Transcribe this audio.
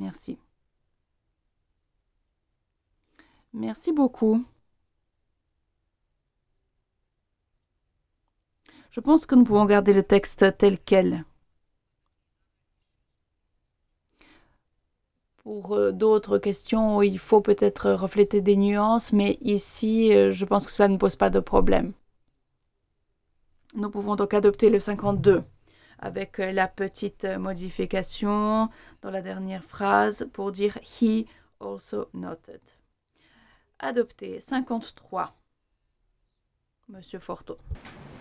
Merci. Merci beaucoup. Je pense que nous pouvons garder le texte tel quel. Pour d'autres questions, il faut peut-être refléter des nuances, mais ici, je pense que cela ne pose pas de problème. Nous pouvons donc adopter le 52 avec la petite modification dans la dernière phrase pour dire he also noted. Adopté 53. Monsieur Forteau.